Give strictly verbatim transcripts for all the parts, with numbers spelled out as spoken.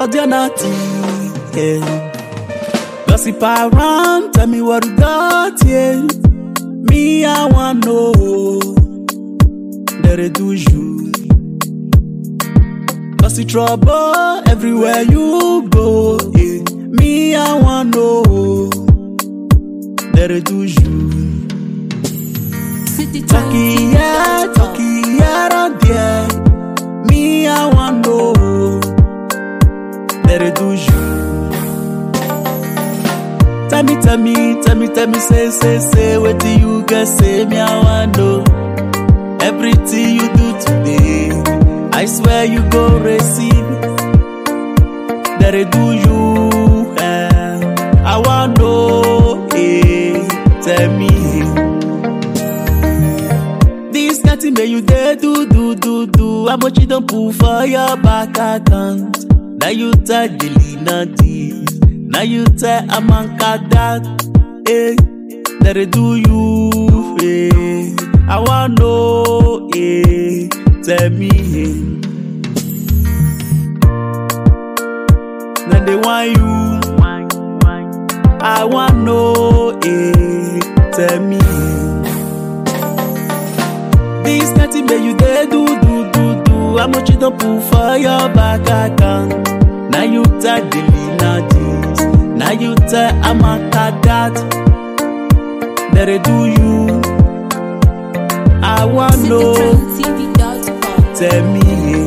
but you're not yeah. Gossip around, tell me what you got, yeah. Me, I want know that it do you. Cause the trouble everywhere you go, yeah. Me, I want know that it do you. Talkie, yeah, talkie, yeah, around there. Me, I want know that it do you. Tell me, tell me, tell me, tell me, say, say, say, what do you guys say? Me, I want know everything you do today. I swear you go receive that I do you. Eh. I want know, eh, tell me. This nothing that you dare do, do, do, do. How much you don't put for your back account? Now you tell Delina this. Now you tell Amanka that, eh, that I do you, eh. I want know, eh, tell me, eh. Then they want you, I want know, eh, tell me. This nothing that you dare do, do, do, do. How much you don't put for your back account? Now you tell Delina this. Now you tell Amaka that that I do you. I want know. Tell me.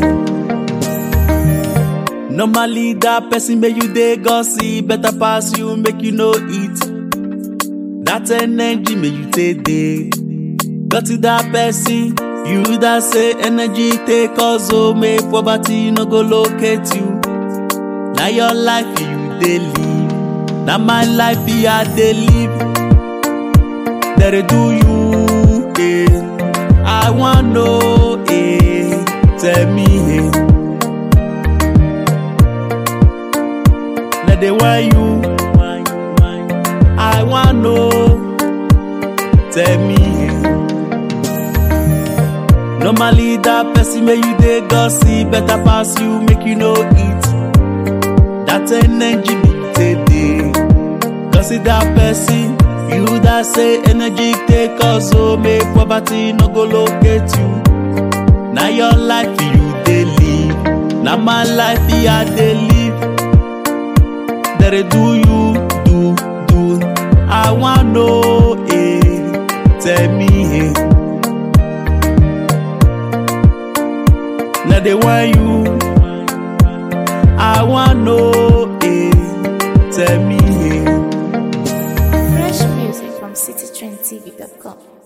Normally that person make you dey gossip, better pass you, make you know it. That energy make you take day. Got to that person, you that say energy take us home, make poverty no go locate you. Now your life you dey live. Now my life be I dey live. That I do you, eh. I want know, eh. Tell me, eh. That they want you. I want know. Tell me, eh. Normally that person make you dey gossip, better pass you, make you know it. That energy me take day. Cause it that person, you that say energy take us home, make poverty no go locate you. Now your life you dey live. Now my life I dey live. That I do you, do, do. I want know, eh. Tell me, eh. Now they want you. I want know, eh. Tell me, eh. Fresh music from city trend T V dot com.